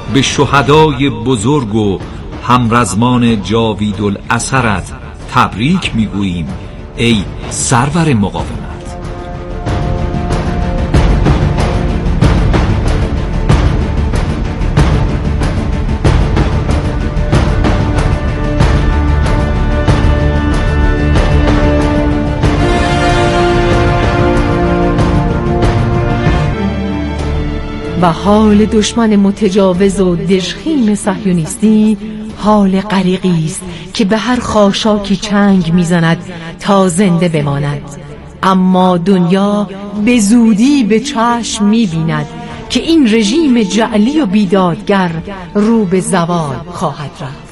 به شهدای بزرگ و همرزمان جاوید الاثرت تبریک میگوییم ای سرور مقاومت. و حال دشمن متجاوز و دژخیم صهیونیستی حال غریقی است که به هر خاشاکی چنگ میزند تا زنده بماند، اما دنیا به زودی به چشم میبیند که این رژیم جعلی و بیدادگر رو به زوال خواهد رفت.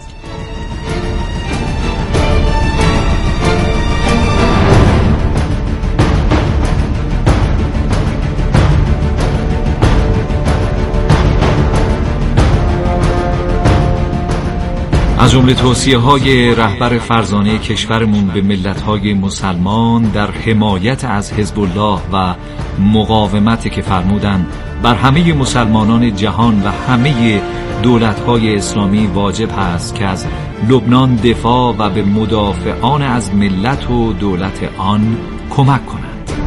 از جمله توصیه‌های رهبر فرزانه کشورمون به ملت‌های مسلمان در حمایت از حزب الله و مقاومتی که فرمودن بر همه مسلمانان جهان و همه دولت‌های اسلامی واجب هست که از لبنان دفاع و به مدافعان از ملت و دولت آن کمک کنند.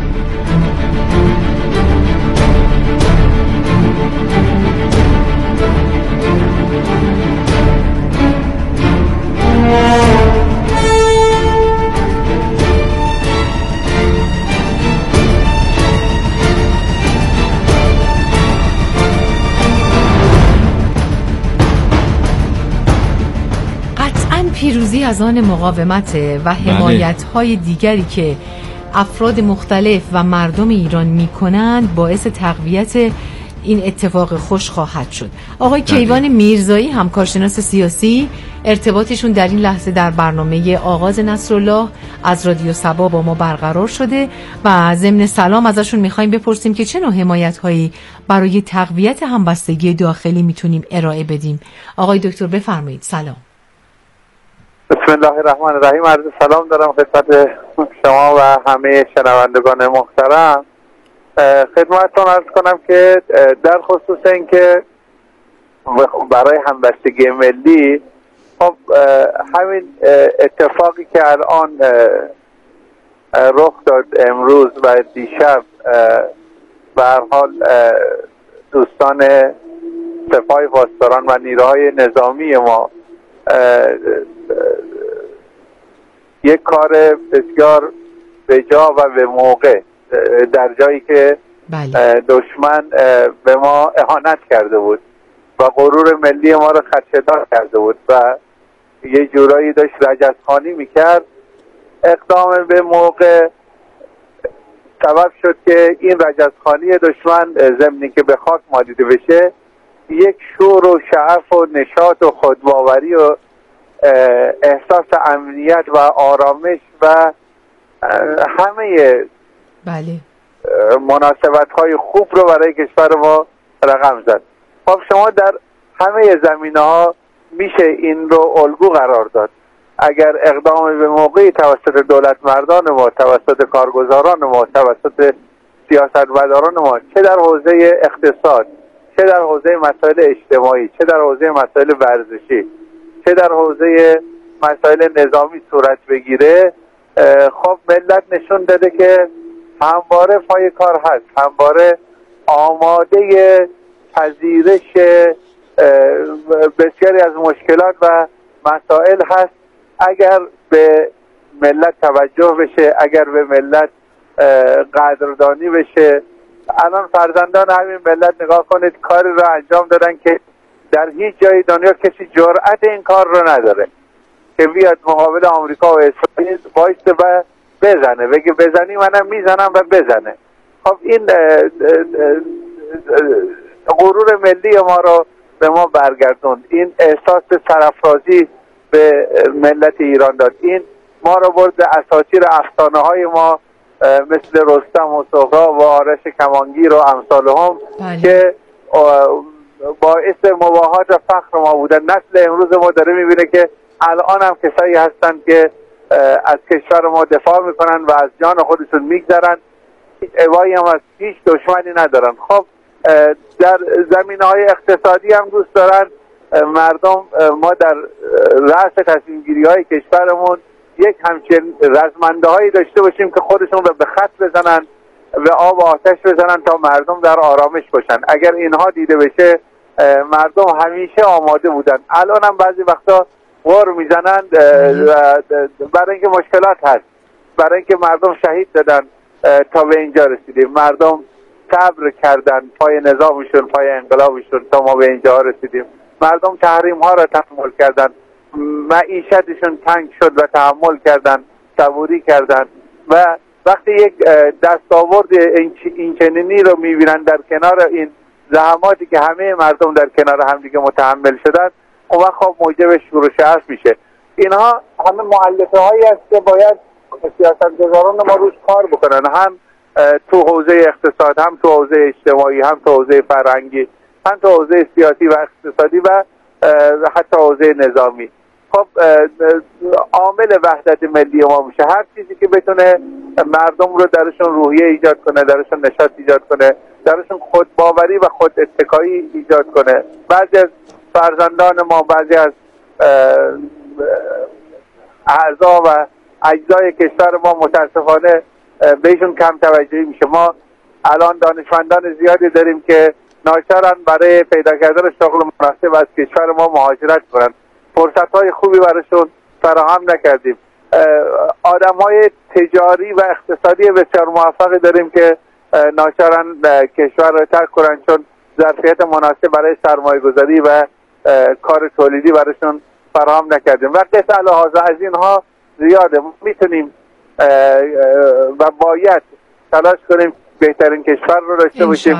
پیروزی از آن مقاومت و حمایت‌های دیگری که افراد مختلف و مردم ایران می‌کنند باعث تقویت این اتفاق خوش خواهد شد. آقای کیوان میرزایی، همکارشناس سیاسی، ارتباطشون در این لحظه در برنامه آغاز نصرالله از رادیو صبا با ما برقرار شده و ضمن سلام ازشون می‌خوایم بپرسیم که چه نوع حمایت‌هایی برای تقویت همبستگی داخلی میتونیم ارائه بدیم. آقای دکتر بفرمایید. سلام. بسم الله الرحمن الرحیم. عرض سلام دارم خدمت شما و همه شنوندگان محترم. خدمتتون عرض کنم که در خصوص اینکه برای همبستگی ملی، خب همین اتفاقی که الان رخ داد امروز و دیشب، به هر حال دوستان سپاه پاسداران و نیروهای نظامی ما یک کار بسیار بجا و به موقع در جایی که دشمن به ما اهانت کرده بود و غرور ملی ما رو خدشه‌دار کرده بود و یه جورایی داشت رجزخوانی میکرد، اقدام به موقع سبب شد که این رجزخوانی دشمن ضمنی که به خاک مالیده بشه، یک شور و شعف و نشاط و خودباوری و احساس امنیت و آرامش و همه مناسبت‌های خوب رو برای کشور ما رقم زد. خب شما در همه زمینه‌ها میشه این رو الگو قرار داد. اگر اقدام به موقعی توسط دولت مردان ما، توسط کارگزاران ما، توسط سیاستمداران ما، چه در حوزه اقتصاد، چه در حوزه مسائل اجتماعی، چه در حوزه مسائل ورزشی، چه در حوزه مسائل نظامی صورت بگیره، خب ملت نشون داده که همواره پای کار هست، همواره آماده پذیرش بسیاری از مشکلات و مسائل هست اگر به ملت توجه بشه، اگر به ملت قدردانی بشه. الان فرزندان همین ملت نگاه کنید کاری رو انجام دادن که در هیچ جای دنیا کسی جرأت این کار رو نداره که بیاد مقابل آمریکا و اسرائیل وایسته و بزنه، بگه بزنی منم میزنم و بزنه. خب این غرور ملی ما رو به ما برگردوند، این احساس سرافرازی به ملت ایران داد، این ما رو برد به اساطیر افسانه های ما مثل رستم و سهراب و آرش کمانگیر و امثالهم که باعث مباهات و فخر ما بودن. نسل امروز ما داره میبینه که الان هم کسایی هستن که از کشور ما دفاع میکنن و از جان خودشون میگذرن، هیچ ابایی هم از هیچ دشمنی ندارن. خب در زمینه‌های اقتصادی هم دوست دارن مردم ما در رأس تصمیم گیری های کشورمون یک همچین رزمنده‌هایی داشته باشیم که خودشون رو به خط بزنن، به آب و آتش بزنن تا مردم در آرامش باشن. اگر اینها دیده بشه مردم همیشه آماده بودن. الان هم بعضی وقتا غر میزنن برای اینکه مشکلات هست، برای اینکه مردم شهید دادن تا به اینجا رسیدیم. مردم صبر کردن پای نظامشون، پای انقلابشون تا ما به اینجا رسیدیم. مردم تحریم ها را تحمل کردن، معیشتشون تنگ شد و تحمل کردن، صبوری کردن و وقتی یک دستاورد این چنینی رو میبینن در کنار این زحماتی که همه مردم در کنار هم دیگه متحمل شدن، اون وقت خب موجب شور و شعف میشه. اینها همه مؤلفه هایی است که باید سیاستگزاران ما روش کار بکنن، هم تو حوزه اقتصاد، هم تو حوزه اجتماعی، هم تو حوزه فرهنگی، هم تو حوزه سیاسی و اقتصادی و حتی حوزه نظامی. خب عامل وحدت ملی ما میشه هر چیزی که بتونه مردم رو درشون روحیه ایجاد کنه، درشون نشاط ایجاد کنه، درشون خودباوری و خود اتکایی ایجاد کنه. بعضی از فرزندان ما، بعضی از اعضا و اجزای کشور ما متاسفانه بهشون کم توجهی میشه. ما الان دانشمندان زیادی داریم که ناچارن برای پیدا کردن شغل مناسب از کشور ما مهاجرت کنن. فرصت‌های خوبی براشون فراهم نکردیم. آدم‌های تجاری و اقتصادی بسیار موفقی داریم که ناچارن کشور رو ترک کنن چون ظرفیت مناسب برای سرمایه‌گذاری و کار تولیدی براشون فراهم نکردیم. و قطع لحاظ از اینها زیاده. میتونیم و باید تلاش کنیم بهترین کشور رو داشته باشیم.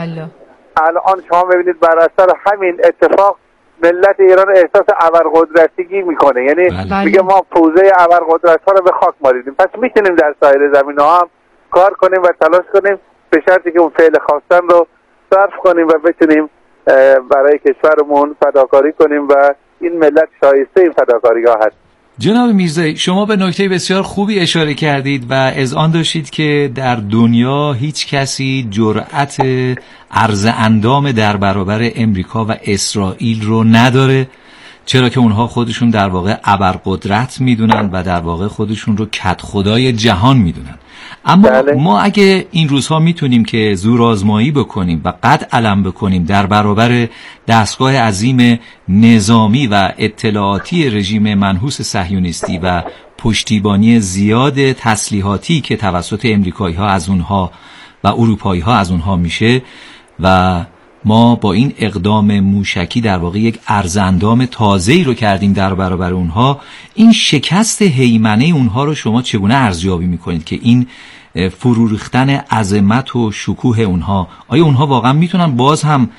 الان شما ببینید بر اثر همین اتفاق ملت ایران احساس ابرقدرتیگی میکنه، یعنی میگه ما پوزه ابرقدرت ها رو به خاک مالیدیم. پس میتونیم در سایر زمینه‌ها هم کار کنیم و تلاش کنیم به شرطی که اون فعل خواستن رو صرف کنیم و بتونیم برای کشورمون فداکاری کنیم و این ملت شایسته این فداکاری‌ها هست. جناب میرزایی، شما به نکته بسیار خوبی اشاره کردید و اذعان داشتید که در دنیا هیچ کسی جرأت عرض اندام در برابر امریکا و اسرائیل رو نداره، چرا که اونها خودشون در واقع ابرقدرت میدونن و در واقع خودشون رو کدخدای جهان میدونن. اما ما اگه این روزها میتونیم که زورآزمایی بکنیم و قد علم بکنیم در برابر دستگاه عظیم نظامی و اطلاعاتی رژیم منحوس صهیونیستی و پشتیبانی زیاد تسلیحاتی که توسط امریکایی ها از اونها و اروپایی ها از اونها میشه و ما با این اقدام موشکی در واقع یک ارزاندام تازه‌ای رو کردیم در برابر اونها، این شکست هیمنه اونها رو شما چگونه ارزیابی میکنید که این فرو ریختن عظمت و شکوه اونها، آیا اونها واقعا میتونن باز هم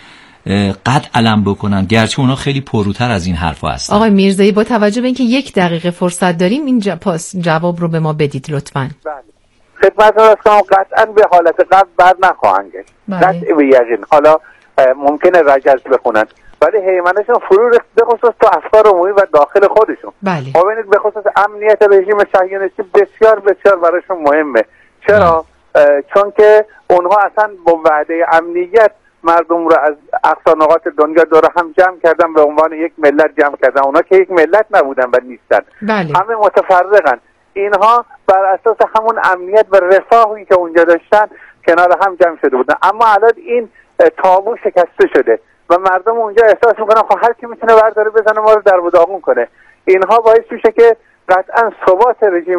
قد علم بکنن گرچه اونها خیلی پروتر از این حرفا هستن؟ آقای میرزایی، با توجه به اینکه 1 دقیقه فرصت داریم این جواب رو به ما بدید لطفاً. بله. خدمتتون هستم. قطعاً به حالت قبل بر نخواهند گشت. قطع به یقین. حالا ممکنه رجز بخونن ولی هیمنهشون فرو ریخت، به خصوص تو افکار عمومی و داخل خودشون. ما ببینید به خصوص امنیت رژیم صهیونیستی بسیار بسیار براشون مهمه. چرا؟ چون که اونها اصلا با وعده امنیت مردم رو از اقصا نقاط دنیا دور هم جمع کردن، به عنوان یک ملت جمع کردن. اونا که یک ملت نبودن و نیستن. همه متفرقن. اینها بر اساس همون امنیت و رفاهی که اونجا داشتن کنار هم جمع شده بودن. اما الان این تابو شکسته شده و مردم اونجا احساس میکنن خب هر کی میتونه برداره بزنه ما رو در و داغون کنه. اینها باعث میشه که قطعا ثبات رژیم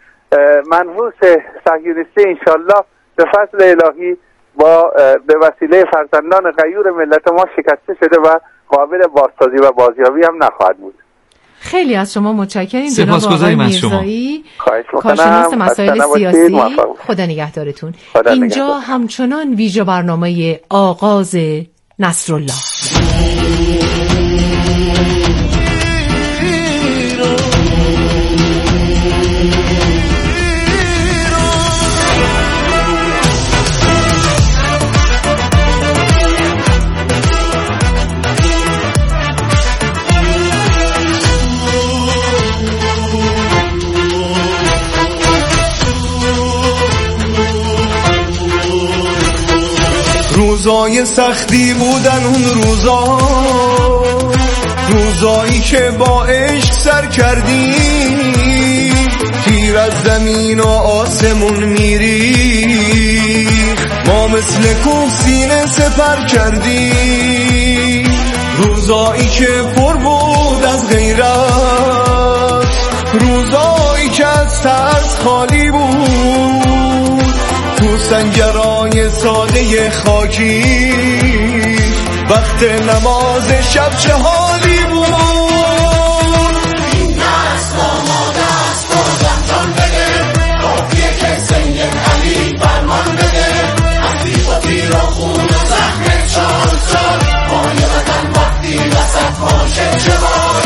منحوس صهیونیستی انشالله به فضل الهی به وسیله فرزندان غیور ملت ما شکسته شده و قابل بازسازی و بازیابی هم نخواهد بود. خیلی از شما متشکریم جناب آقای میرزایی، کارشناس مسائل سیاسی. خدا نگهدارتون. اینجا همچنان ویژه برنامه آغاز نصرالله. روزای سختی بودن اون روزایی که با عشق سر کردی، تیر از زمین و آسمون میری، ما مثل کوه سینه سپر کردی، روزایی که پر بود از غیرت، روزایی که از ترس خالی بود، تو سنگرای ساده خاکی وقت نماز شب چه حالی بود. این دست آماده است بازم جان بده، کافیه که سنگ علی فرمان بده، از بیخ و تیر و خون و زخم چال پای وطن وقتی وسط باشه چه بار.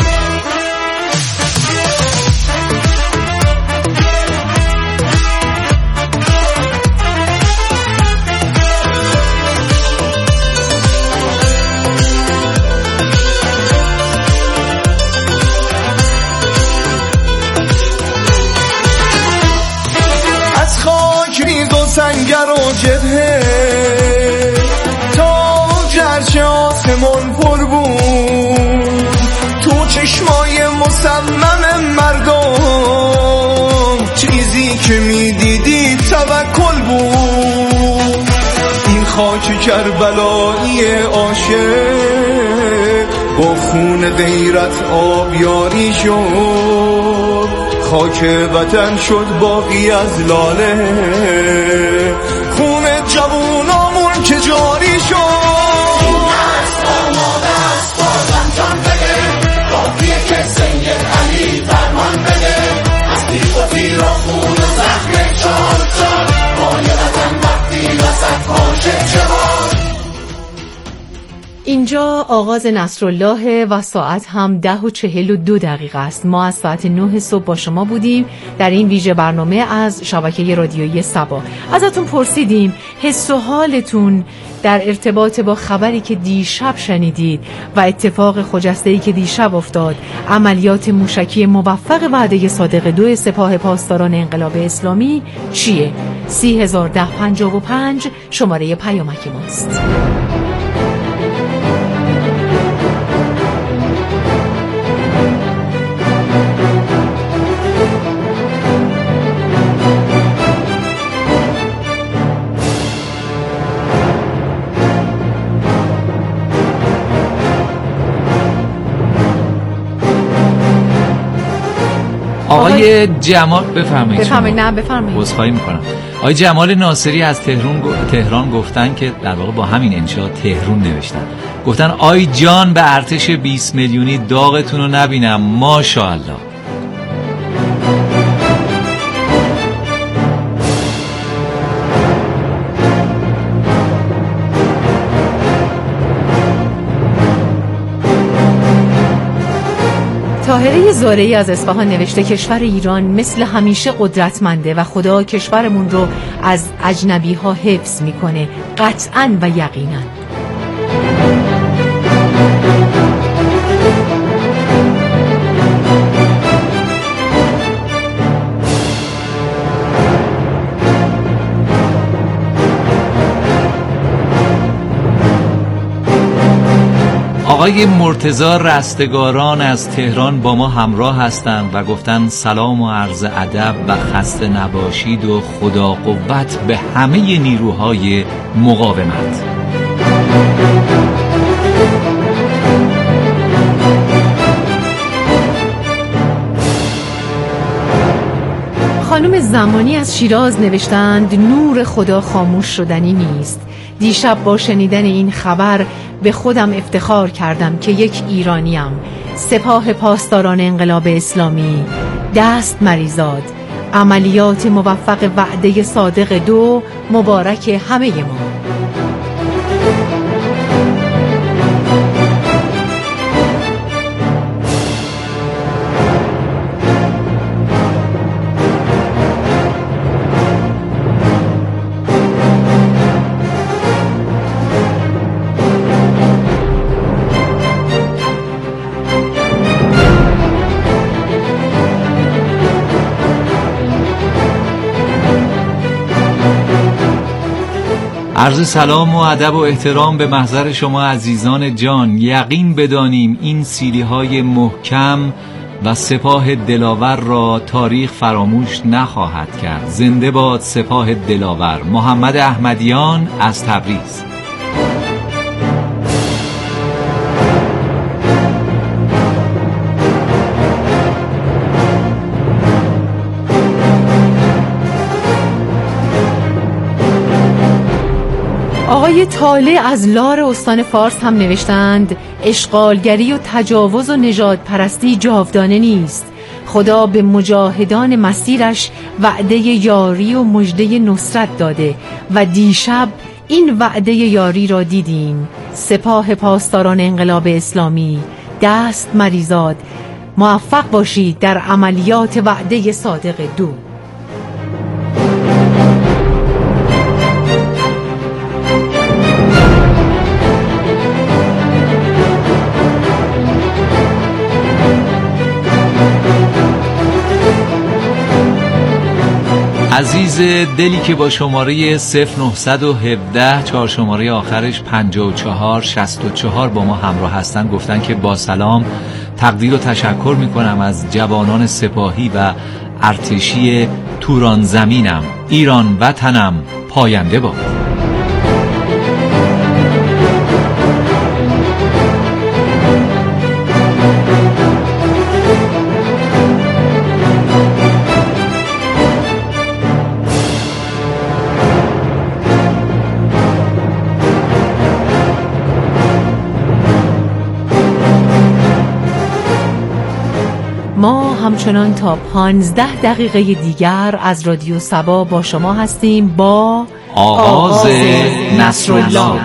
سنگر و جبهه تا گرچه آسمون پر بود، تو چشمای مصمم مردم چیزی که میدیدی توکل بود. این خاک کربلایی عاشق با خون غیرت آبیاری شد، خاک وطن شد باقی از لاله، خون جوونامون که جاری شد. این دست آماده است بازم جان بده، کافیه که سنگ علی فرمان بده، از بیخ و تیر و خون و زخم چال پای وطن وقتی وسط باشه چه بار. اینجا آغاز نصرالله و ساعت هم 10:42 است. ما از ساعت 9 صبح با شما بودیم در این ویژه برنامه از شبکه رادیویی سبا. ازتون پرسیدیم حس و حالتون در ارتباط با خبری که دیشب شنیدید و اتفاق خجسته‌ای که دیشب افتاد، عملیات موشکی موفق وعده صادق 2 سپاه پاسداران انقلاب اسلامی چیه؟ 301055 شماره پیامک ماست. آقای جمال بفرمایید. نه بفرمایید. عذرخواهی میکنم. آقای جمال ناصری از تهران گفتن که در واقع با همین انشاء تهرون نوشتن، گفتن آی جان به ارتش 20 میلیونی داغتون رو نبینم ماشاءالله. طاهره زارعی از اصفهان نوشته کشور ایران مثل همیشه قدرتمنده و خدا کشورمون رو از اجنبی ها حفظ میکنه، قطعاً و یقیناً. آقای مرتضی رستگاران از تهران با ما همراه هستند و گفتن سلام و عرض ادب و خسته نباشید و خدا قوت به همه نیروهای مقاومت. خانم زمانی از شیراز نوشتند نور خدا خاموش شدنی نیست. دیشب با شنیدن این خبر به خودم افتخار کردم که یک ایرانیم. سپاه پاسداران انقلاب اسلامی، دست مریزاد، عملیات موفق وعده صادق 2 مبارک همه ما. عرض سلام و ادب و احترام به محضر شما عزیزان جان. یقین بدانیم این سیلی‌های محکم و سپاه دلاور را تاریخ فراموش نخواهد کرد. زنده باد سپاه دلاور. محمد احمدیان از تبریز. آقای طالع از لار استان فارس هم نوشتند اشغالگری و تجاوز و نژاد پرستی جاودانه نیست. خدا به مجاهدان مسیرش وعده یاری و مژده نصرت داده و دیشب این وعده یاری را دیدیم. سپاه پاسداران انقلاب اسلامی، دست مریزاد، موفق باشید در عملیات وعده صادق دو. عزیز دلی که با شماره 0917 4 شماره آخرش 5464 با ما همراه هستن گفتن که با سلام تقدیر و تشکر میکنم از جوانان سپاهی و ارتشی توران زمینم. ایران وطنم پاینده باد. ما همچنان تا 15 دقیقه دیگر از رادیو سبا با شما هستیم با آغاز نصرالله.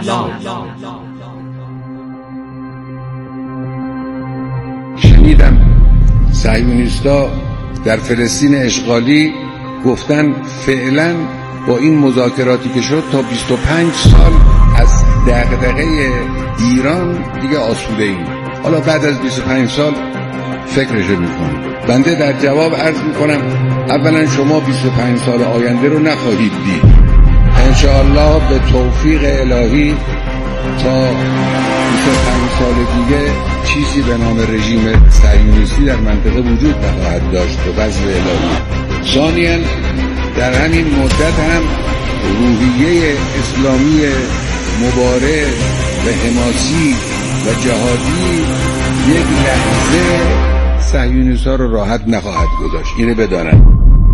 شنیدم صهیونیستا در فلسطین اشغالی گفتن فعلا با این مذاکراتی که شد تا 25 سال از دغدغه ایران دیگه آسوده ایم. حالا بعد از 25 سال فکرشو میکنم. بنده در جواب عرض میکنم اولا شما 25 سال آینده رو نخواهید دید. انشاءالله به توفیق الهی تا 25 سال دیگه چیزی به نام رژیم صهیونیستی در منطقه وجود نخواهد داشت به فضل الهی. ثانیاً در همین مدت هم روحیه اسلامی مبارز و حماسی و جهادی یک لحظه صهیونیست‌ها رو راحت نخواهد گذاشت. اینو بدانن.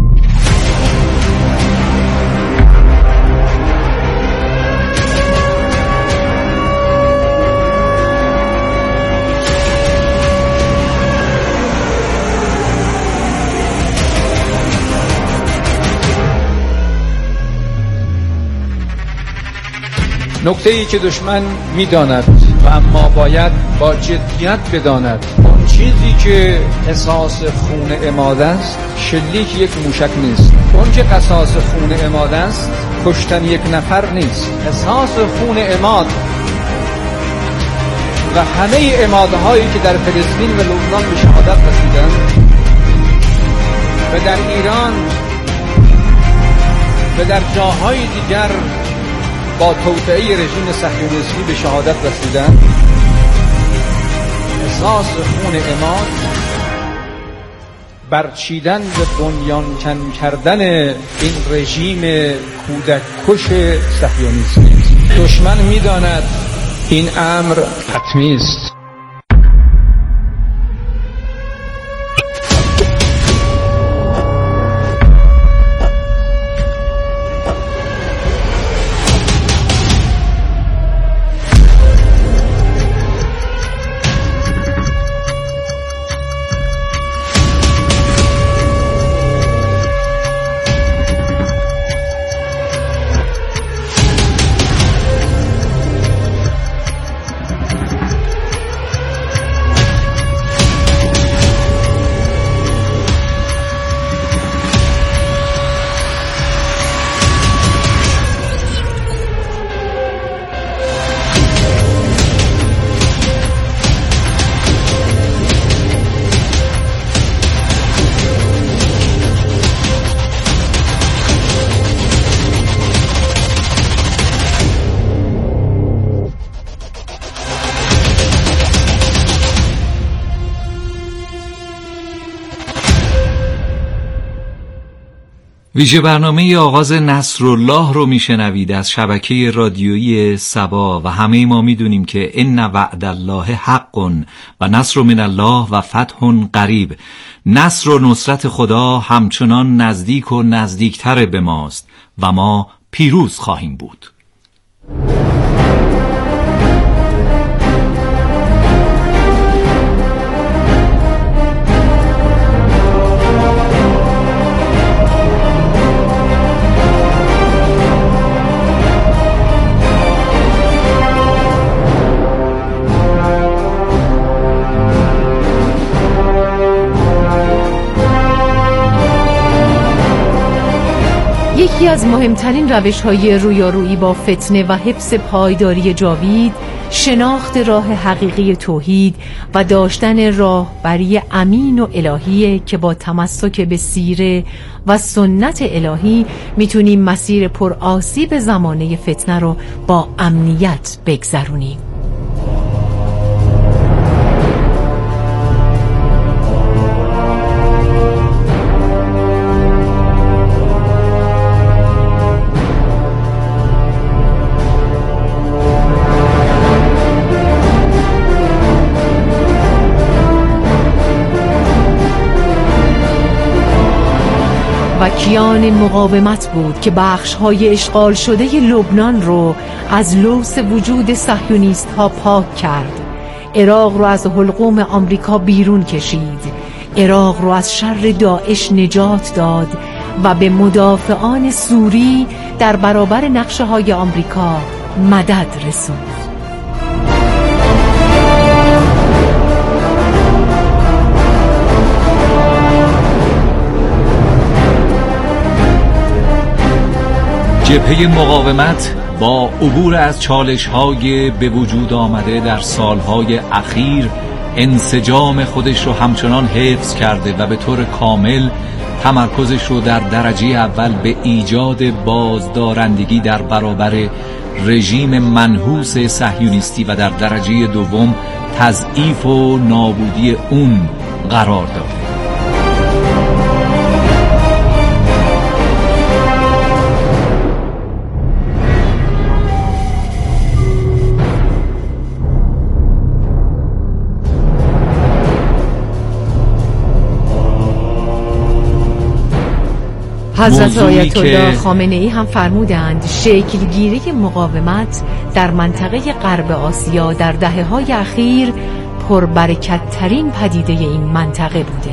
نکته‌ای که دشمن می‌داند و اما باید با جدیت بداند اون چیزی که قصاص خون عماد است شلیک یک موشک نیست. اون که قصاص خون عماد است کشتن یک نفر نیست. قصاص خون عماد و همه عمادهایی که در فلسطین و لبنان به شهادت رسیدند و در ایران و در جاهای دیگر با توطئه رژیم صهیونیستی به شهادت رسیدند. قصاص خون عماد برچیدن به بنیان کن کردن این رژیم کودک کش صهیونیستی. دشمن می‌داند این امر حتمی است. ویژه برنامه آغاز نصرالله رو میشنوید از شبکه رادیویی سبا و همه ما میدونیم که ان وعد الله حق و نصر من الله و فتح قریب. نصر و نصرت خدا همچنان نزدیک و نزدیکتر به ماست و ما پیروز خواهیم بود. یکی از مهمترین روش‌های رویارویی با فتنه و حفظ پایداری جاوید، شناخت راه حقیقی توحید و داشتن راهبری امین و الهی که با تمسک به سیره و سنت الهی میتونیم مسیر پر آسیب زمانه فتنه رو با امنیت بگذرونیم. و کیان مقاومت بود که بخش‌های اشغال شده لبنان رو از لوث وجود صهیونیست ها پاک کرد. عراق رو از حلقوم آمریکا بیرون کشید. عراق رو از شر داعش نجات داد و به مدافعان سوری در برابر نقشه‌های آمریکا مدد رسوند. جبهه مقاومت با عبور از چالش‌های به وجود آمده در سالهای اخیر انسجام خودش رو همچنان حفظ کرده و به طور کامل تمرکزش رو در درجه اول به ایجاد بازدارندگی در برابر رژیم منحوس صهیونیستی و در درجه دوم تضعیف و نابودی اون قرار داده. حضرت آیت الله خامنه ای هم فرمودند شکلگیری مقاومت در منطقه غرب آسیا در دهه‌های اخیر پربرکت ترین پدیده این منطقه بوده.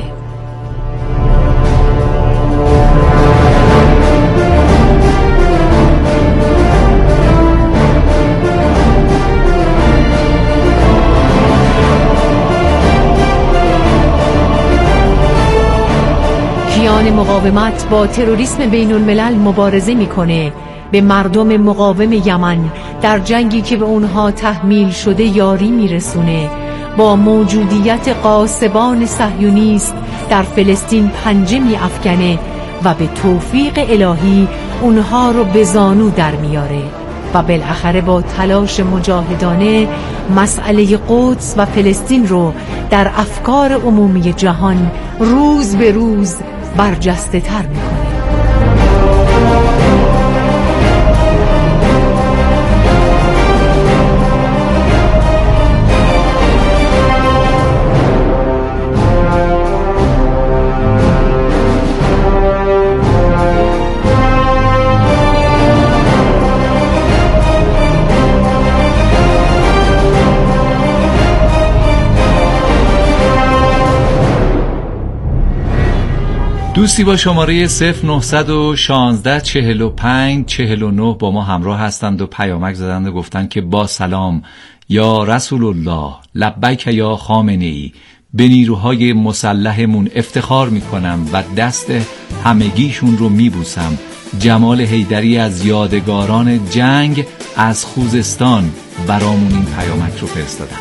کیان مقاومت با تروریسم بین الملل مبارزه میکنه، به مردم مقاوم یمن در جنگی که به اونها تحمیل شده یاری میرسونه، با موجودیت غاصبان صهیونیست در فلسطین پنجه میافکنه و به توفیق الهی اونها رو به زانو در میاره و بالاخره با تلاش مجاهدانه مسئله قدس و فلسطین رو در افکار عمومی جهان روز به روز برجسته تر میکنه. دوستی با شماره 0916 45 49 با ما همراه هستند و پیامک زدند و گفتند که با سلام یا رسول الله، لبیک یا خامنه ای، به نیروهای مسلحمون افتخار میکنم و دست همگیشون رو میبوسم. جمال حیدری از یادگاران جنگ از خوزستان برامون این پیامک رو فرستادن.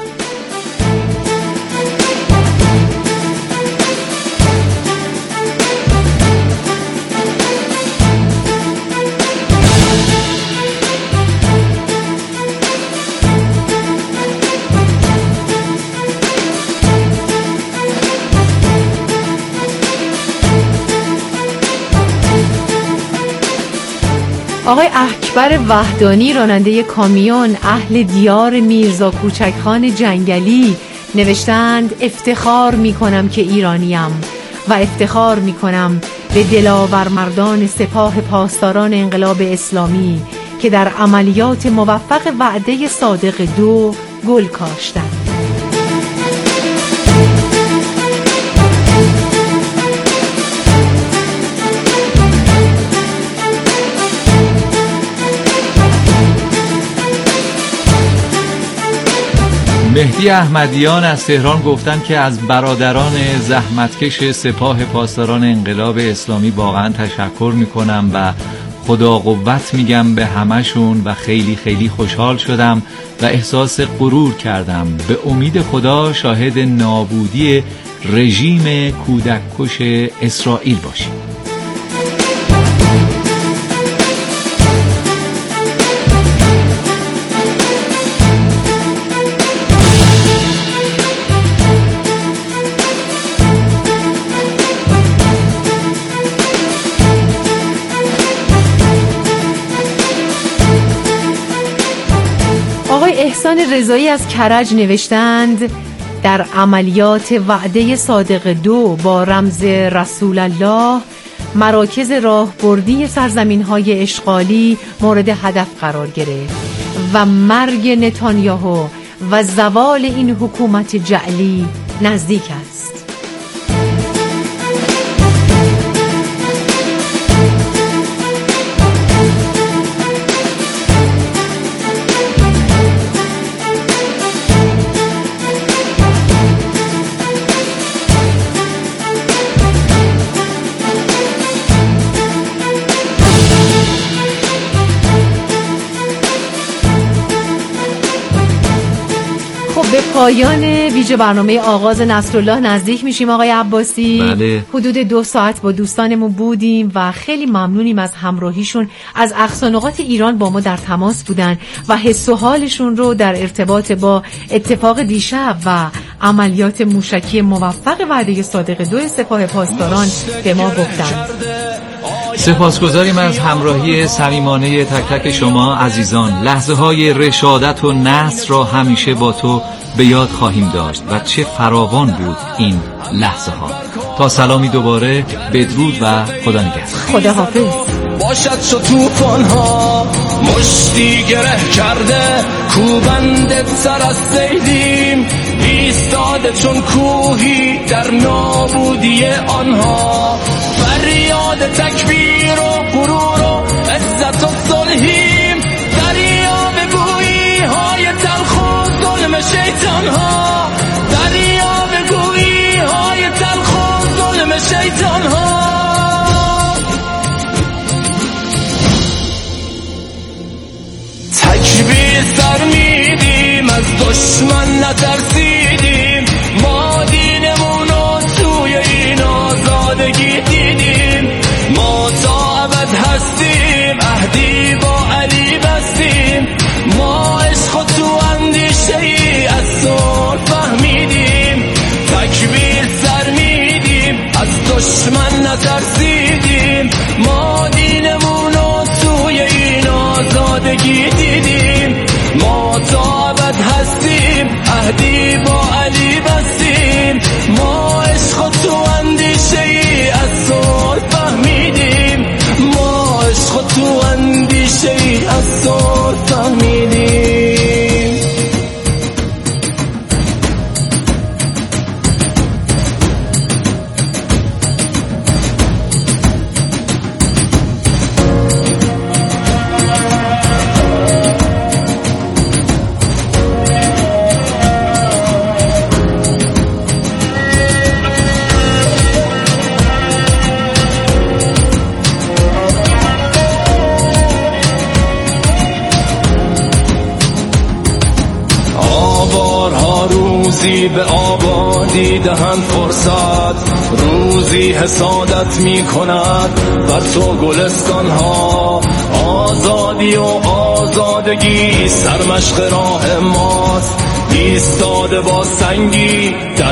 آقای اکبر وحدانی راننده کامیون اهل دیار میرزا کوچکخان جنگلی نوشتند افتخار میکنم که ایرانیم و افتخار میکنم به دلاور مردان سپاه پاسداران انقلاب اسلامی که در عملیات موفق وعده صادق 2 گل کاشتند. مهدی احمدیان از تهران گفتن که از برادران زحمتکش سپاه پاسداران انقلاب اسلامی واقعا تشکر میکنم و خدا قوت میگم به همشون و خیلی خیلی خوشحال شدم و احساس غرور کردم. به امید خدا شاهد نابودی رژیم کودککش اسرائیل باشیم. احسان رضایی از کرج نوشتند در عملیات وعده صادق 2 با رمز رسول الله مراکز راهبردی سرزمین‌های اشغالی مورد هدف قرار گرفت و مرگ نتانیاهو و زوال این حکومت جعلی نزدیک است. به پایان ویژه برنامه آغاز نصرالله نزدیک میشیم آقای عباسی. بله. حدود 2 ساعت با دوستانمون بودیم و خیلی ممنونیم از همراهیشون. از اقصا نقاط ایران با ما در تماس بودن و حس و حالشون رو در ارتباط با اتفاق دیشب و عملیات موشکی موفق وعده صادق 2 سپاه پاسداران به ما گفتن. سپاسگزاریم از همراهی صمیمانه تک تک شما عزیزان. لحظه های رشادت و نصر را همیشه با تو به یاد خواهیم داشت و چه فراوان بود این لحظه ها. تا سلامی دوباره، بدرود و خدا نگهدار. خدا حافظ. باشد شد توفان ها مشتی گره کرده کوبنده سر از سیلیم ایستاده چون کوهی در نابودی آنها فریاد تکبیر و غرور و عزت و صلحیم دریا بگویی های تلخ و ظلم شیطان ها دریا بگویی های تلخ و ظلم شیطان ها تکبیر سر میدیم از دشمن نترسیدیم ما دینمونو توی این آزادگی دیدیم ما تا ابد هستیم عهدی با علی بستیم ما عشق و تو اندیشه ای از صلح فهمیدیم تکبیر سر میدیم از دشمن نترسیدیم ما دینمونو توی این آزادگی دیدیم ما تا ابد هستیم عهدی با علی بستیم ما عشق و تو اندیشه ای از صلح فهمیدیم ما عشق و تو اندیشه ای از صلح فهمیدیم. روزی به آبادی دهن فرصت روزی حسادت می کند بر تو گلستان ها آزادی و آزادگی سرمشق راه ماست ایستاده با سنگی در